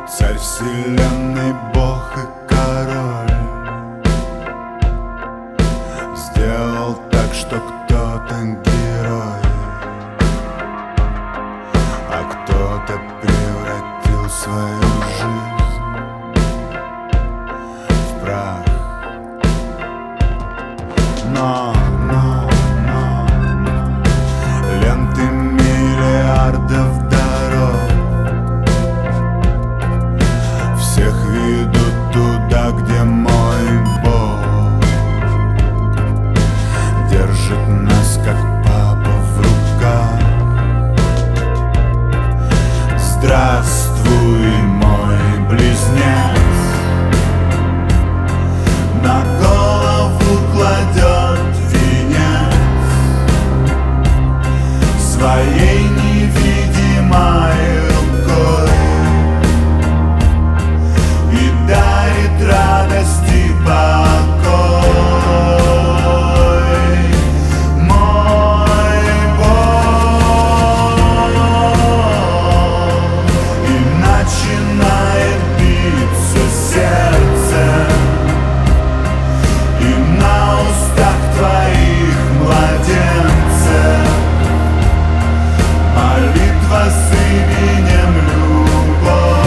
Царь вселенной, бог и король сделал так, что кто-то герой, а кто-то превратил свою жизнь в прах. Но ленты миллиардов дорог всех ведут туда, где мой Бог держит нас, как папа, в руках. Здравствуй, мой близнец, на голову кладет венец своей невидимой рукой и дарит радость и покой. Мой Бог, и начинает биться сердце, и на устах твоих младенцев молитва с именем любовь.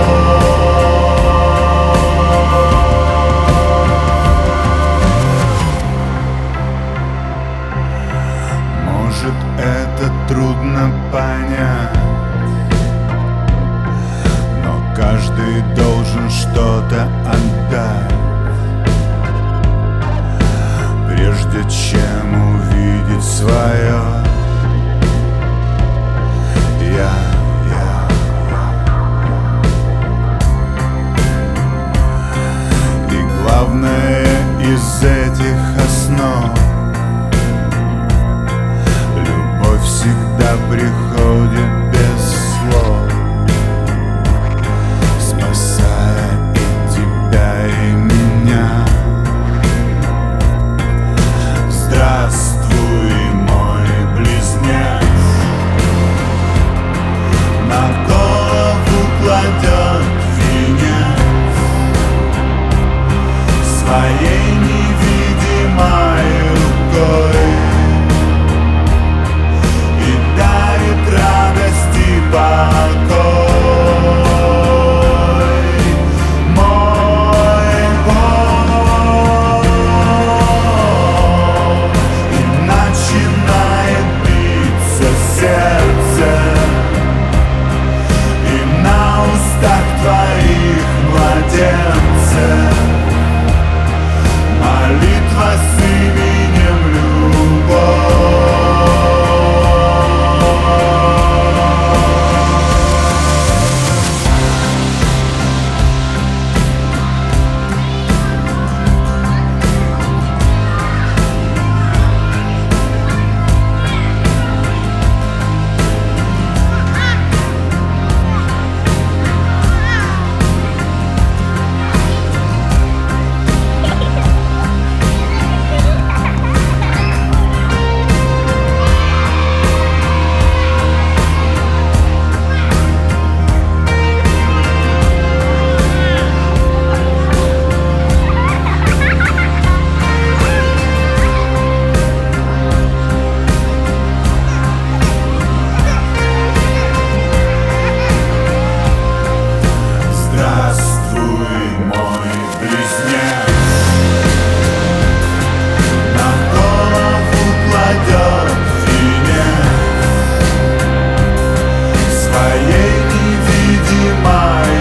Может, это трудно понять, но каждый должен что-то отдать, прежде чем увидеть свое. И главное из этих основ — любовь всегда приходит без слов, спасая и тебя, и меня. Здравствуй, мой близнец, на голову кладет венец своей невидимой рукой и дарит радость и покой. Мой Бог, и начинает биться сердце, и на устах твоих младенцев молитва с именем любовь. Своей невидимой